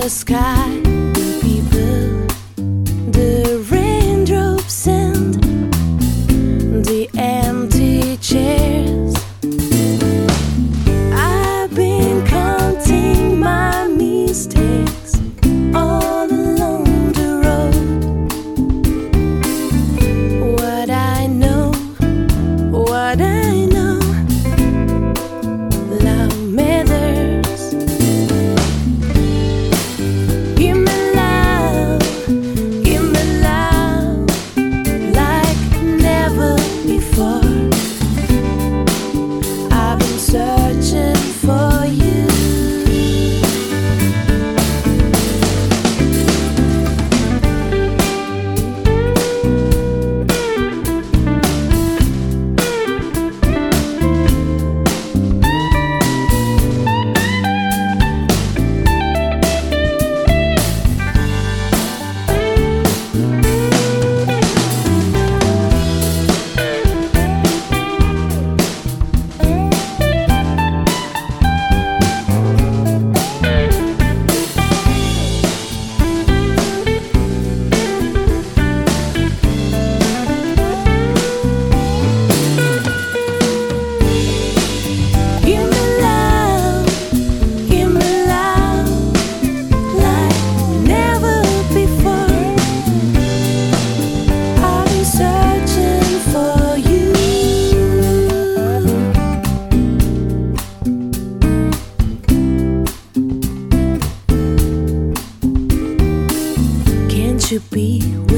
the sky, the people, the raindrops and the empty chairs. I've been counting my mistakes all along the road. What I know, love matters. Give me love like never before. I've been searching for you. To be